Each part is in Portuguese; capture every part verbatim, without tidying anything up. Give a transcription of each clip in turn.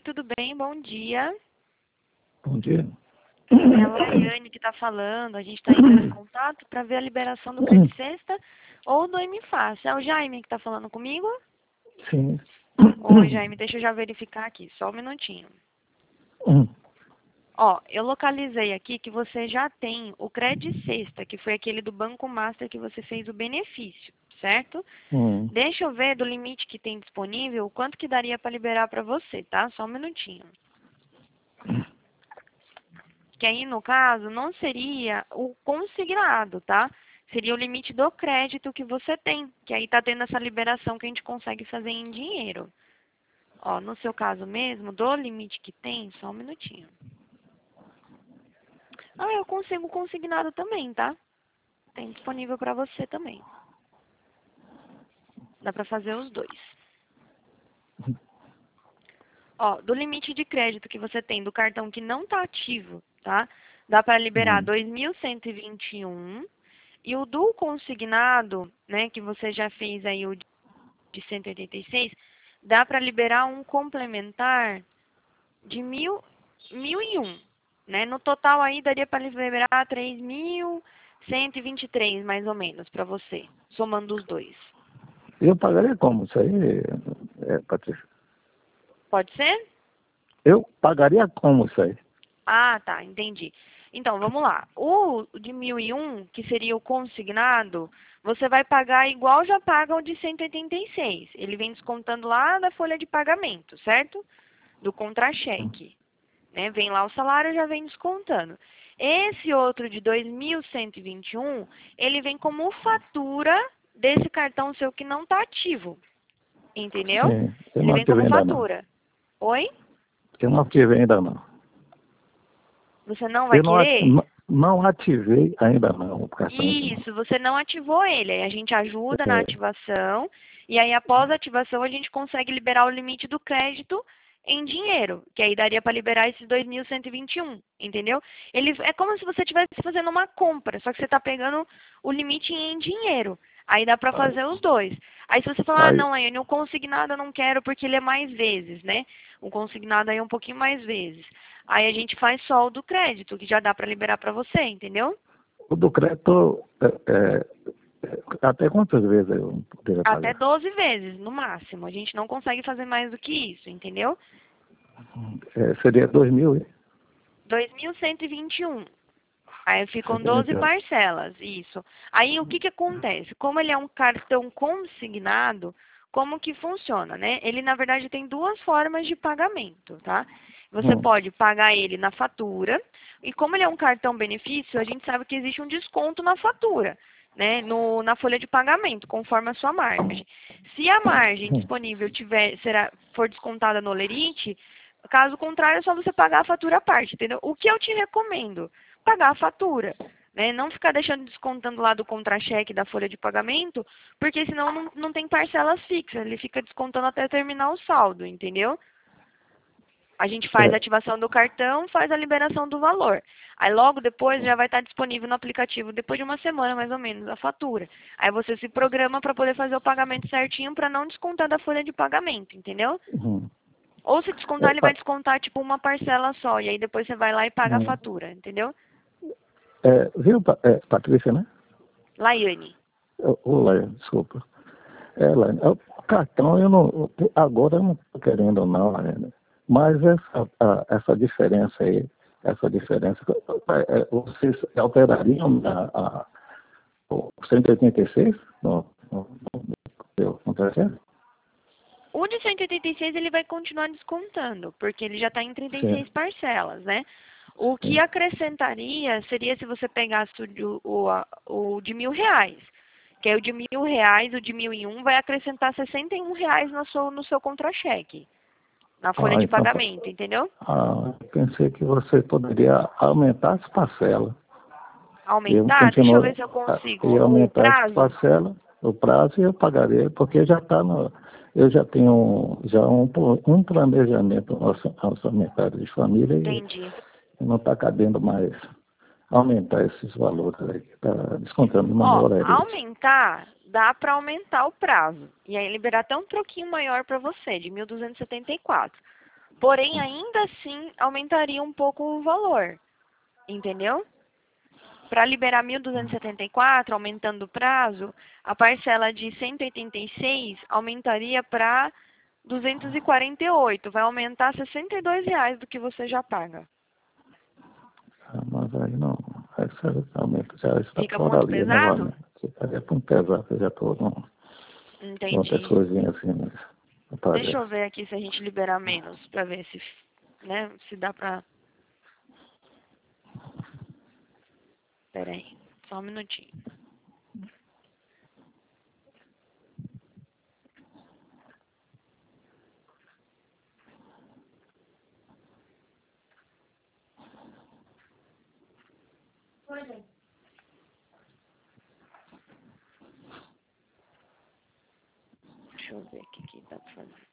tudo bem? Bom dia. Bom dia. É a Laiane que está falando. A gente está entrando em contato para ver a liberação do Credit Sexta ou do M Fácil. É o Jaime que está falando comigo? Sim. Oi, Jaime, deixa eu já verificar aqui, só um minutinho. Hum. Ó, eu localizei aqui que você já tem o Credit Sexta, que foi aquele do Banco Master que você fez o benefício, certo? Hum. Deixa eu ver do limite que tem disponível, o quanto que daria para liberar para você, tá? Só um minutinho. Que aí, no caso, não seria o consignado, tá? Seria o limite do crédito que você tem, que aí tá tendo essa liberação que a gente consegue fazer em dinheiro. Ó, no seu caso mesmo, do limite que tem, só um minutinho. Ah, eu consigo consignado também, tá? Tem disponível para você também. Dá para fazer os dois. Ó, do limite de crédito que você tem do cartão que não tá ativo, tá? Dá para liberar Hum. dois mil cento e vinte e um. E o do consignado, né, que você já fez aí o de cento e oitenta e seis, dá para liberar um complementar de mil, mil e um, né? No total aí daria para liberar três mil cento e vinte e três, mais ou menos, para você, somando os dois. Eu pagaria como isso aí, é, Patrícia? Pode ser? Eu pagaria como isso aí? Ah, tá, entendi. Então, vamos lá. O de mil e um, que seria o consignado, você vai pagar igual já paga o de cento e oitenta e seis. Ele vem descontando lá da folha de pagamento, certo? Do contra-cheque. Né? Vem lá o salário, já vem descontando. Esse outro de dois mil cento e vinte e um, ele vem como fatura desse cartão seu que não está ativo. Entendeu? Sim, eu Ele não vem como ativei ainda não. fatura. Oi? Eu não ativei ainda não. Você não vai Eu não, ati- querer? não não ativei ainda não o cartãozinho. Isso, você não ativou ele. Aí a gente ajuda na É, ativação. E aí, após a ativação, a gente consegue liberar o limite do crédito em dinheiro. Que aí daria para liberar esses dois mil cento e vinte e um, entendeu? Ele, é como se você estivesse fazendo uma compra, só que você está pegando o limite em dinheiro. Aí dá para aí, fazer os dois. Aí se você falar, ah, aí, não, Laiane, o consignado eu não quero porque ele é mais vezes, né? O consignado aí é um pouquinho mais vezes. Aí a gente faz só o do crédito, que já dá para liberar para você, entendeu? o do crédito, é, é, é, até quantas vezes eu poderia Até pagar? doze vezes, no máximo. A gente não consegue fazer mais do que isso, entendeu? É, seria dois mil, hein? dois mil cento e vinte e um. Aí ficam cento e vinte doze e um. parcelas, isso. Aí o que que acontece? Como ele é um cartão consignado, como que funciona, né? Ele, na verdade, tem duas formas de pagamento, tá? Você Hum. pode pagar ele na fatura, e como ele é um cartão benefício, a gente sabe que existe um desconto na fatura, né? No, na folha de pagamento, conforme a sua margem. Se a margem Hum. disponível tiver, será, for descontada no Olerite, caso contrário, é só você pagar a fatura à parte, entendeu? O que eu te recomendo? Pagar a fatura, né? Não ficar deixando descontando lá do contra-cheque da folha de pagamento, porque senão não, não tem parcelas fixas, ele fica descontando até terminar o saldo, entendeu? A gente faz a É, ativação do cartão, faz a liberação do valor. Aí logo depois já vai estar disponível no aplicativo, depois de uma semana mais ou menos, a fatura. Aí você se programa para poder fazer o pagamento certinho para não descontar da folha de pagamento, entendeu? hum. Ou se descontar, É, ele vai pa- descontar tipo uma parcela só, e aí depois você vai lá e paga a hum. fatura, entendeu? É, viu, Pa- é, Patrícia, né? Laiane. Ô, ô, Laia, desculpa. É, Laia, é, o cartão eu não. Agora eu não estou querendo não, ainda. Mas essa, a- essa diferença aí, essa diferença, é, é, vocês alterariam a, a, o cento e oitenta e seis no, no, no, no contrato? O de cento e oitenta e seis ele vai continuar descontando, porque ele já está em trinta e Sim, seis parcelas, né? O que sim. acrescentaria seria se você pegasse o, de- o, a- o de mil reais. Que aí o de mil reais, o de mil e um, vai acrescentar sessenta e um reais no seu, no seu contra-cheque, na folha Ah, de então, pagamento, entendeu? ah, eu pensei que você poderia aumentar as parcelas. Eu Aumentar, deixa eu ver continuo se eu a consigo. e O aumentar as prazo, parcelas, o prazo e eu pagarei, porque já está no. Eu já tenho já um, um planejamento orça- orçamentário de família e entendi. não está cabendo mais aumentar esses valores aí, está descontando de Ó, maneira herente. aumentar, dá para aumentar o prazo. E aí liberar até um troquinho maior para você, de mil duzentos e setenta e quatro. Porém, ainda assim, aumentaria um pouco o valor. Entendeu? Para liberar mil duzentos e setenta e quatro, aumentando o prazo, a parcela de cento e oitenta e seis aumentaria para duzentos e quarenta e oito. Vai aumentar sessenta e dois reais do que você já paga. Ah, mas aí não. Esse aumento já está Fica por muito ali pesado? novamente. Ficaria muito pesado, eu já estou com outras Entendi. coisinhas assim, né? Deixa eu ver aqui se a gente liberar menos, para ver se, né, se dá pra... Pera aí, só um minutinho. Deixa eu ver o que que dá pra fazer.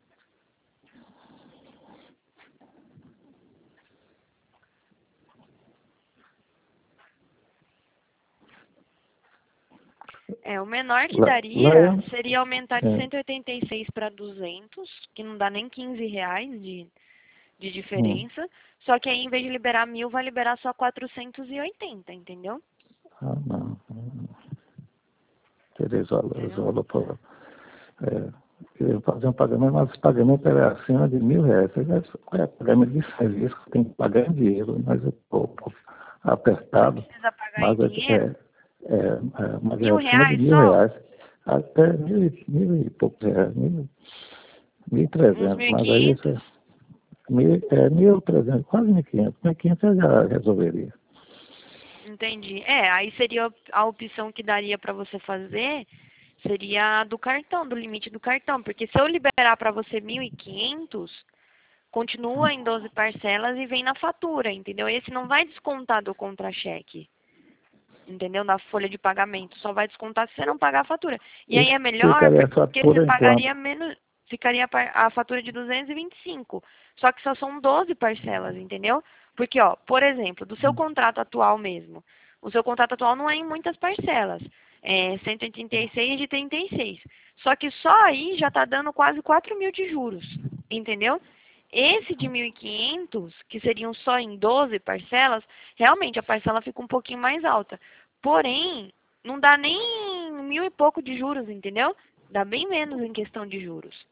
É, o menor que Lá, lá daria é, seria aumentar de é, cento e oitenta e seis para duzentos, que não dá nem quinze reais de, de hum. diferença. Só que aí, em vez de liberar mil, vai liberar só quatrocentos e oitenta, entendeu? Ah, não. Teria valor, Entendeu? valor para... É, eu ia fazer um pagamento, mas esse pagamento era acima de mil reais. É pagamento de serviço que tem que pagar em dinheiro, mas eu estou Você apertado, precisa pagar em mas é, dinheiro? é, é, mas é Mil acima de reais mil só? reais. Até mil, e- mil e poucos reais, mil, mil e Uns trezentos, mil e mas aí isso quinhentos? é mil, é, mil e trezentos, quase mil e quinhentos. Mil e quinhentos eu já resolveria. Entendi. É, aí seria a opção que daria para você fazer, seria a do cartão, do limite do cartão. Porque se eu liberar para você mil e quinhentos, continua em doze parcelas e vem na fatura, entendeu? Esse não vai descontar do contra-cheque, entendeu? Na folha de pagamento. Só vai descontar se você não pagar a fatura. E aí E é melhor ficaria essa porque por você enquanto. pagaria menos, ficaria a par- a fatura de duzentos e vinte e cinco. Só que só são doze parcelas, entendeu? Porque, ó, por exemplo, do seu contrato atual mesmo, o seu contrato atual não é em muitas parcelas. É cento e oitenta e seis de trinta e seis. Só que só aí já está dando quase quatro mil de juros, entendeu? Esse de mil e quinhentos, que seriam só em doze parcelas, realmente a parcela fica um pouquinho mais alta. Porém, não dá nem mil e pouco de juros, entendeu? Dá bem menos em questão de juros.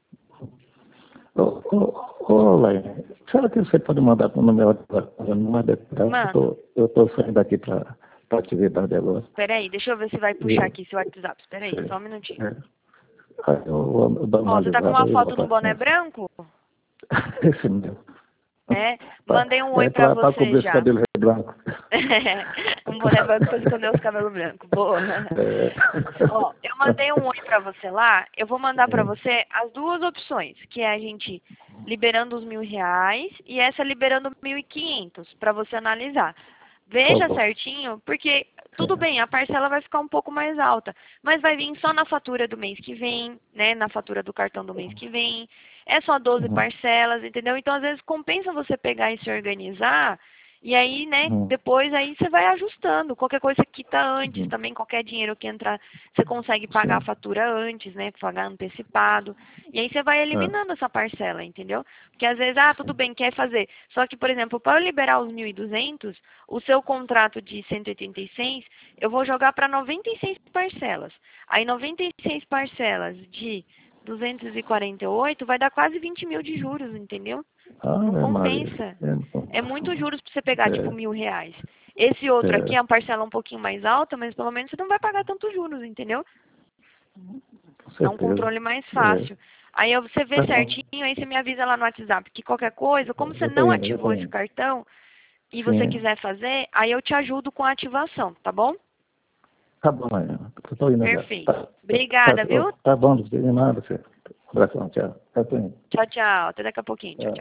Ô, ô, ô, Laine, será que você pode mandar para o meu WhatsApp mais detalhes? Mano, Eu estou saindo aqui para a atividade agora. peraí, deixa eu ver se vai puxar E, aqui seu WhatsApp. Espera sei, só um minutinho. é, aí eu vou dar uma Ó, você tá com ligada uma aí e foto voltar no a boné conversar. branco? Esse meu. É, Pra- mandei um oi É pra para você cobrir esse já. cabelo branco. Um boné branco pra esconder os cabelos brancos. Boa. É. Ó, eu mandei um oi pra você lá. Eu vou mandar pra você as duas opções, que é a gente liberando os mil reais e essa liberando mil e quinhentos pra você analisar. Tá Veja bom. certinho, porque tudo É. bem, a parcela vai ficar um pouco mais alta, mas vai vir só na fatura do mês que vem, né? Na fatura do cartão do mês que vem. É só doze Uhum. parcelas, entendeu? Então, às vezes, compensa você pegar e se organizar. E aí, né, Uhum. depois aí você vai ajustando. Qualquer coisa você quita antes Uhum. também, qualquer dinheiro que entrar, você consegue pagar a Sim. fatura antes, né? Pagar antecipado. E aí você vai É. eliminando essa parcela, entendeu? Porque às vezes, ah, tudo Sim. bem, quer fazer. Só que, por exemplo, para eu liberar os mil e duzentos, o seu contrato de cento e oitenta e seis, eu vou jogar para noventa e seis parcelas. Aí noventa e seis parcelas de duzentos e quarenta e oito vai dar quase vinte mil de juros, entendeu? Não Ave Maria. compensa. É, bom. É muito juros para você pegar, tipo, É, mil reais. Esse outro aqui é, é uma parcela um pouquinho mais alta, mas pelo menos você não vai pagar tantos juros, entendeu? com É um certeza. controle mais É. fácil. Aí eu- você vê Tá bom. certinho, aí você me avisa lá no WhatsApp que qualquer coisa, como você Eu tô não indo, eu tô ativou esse indo. cartão e você Sim. quiser fazer, aí eu te ajudo com a ativação, tá bom? Tá bom, Mariana. Eu tô indo já. Perfeito. Tá, tá, Obrigada, tá, viu? tá bom, não tem nada, filho. Um abração, tchau. Eu tô indo. Tchau, tchau. Até daqui a pouquinho. Tchau, Tchau. tchau.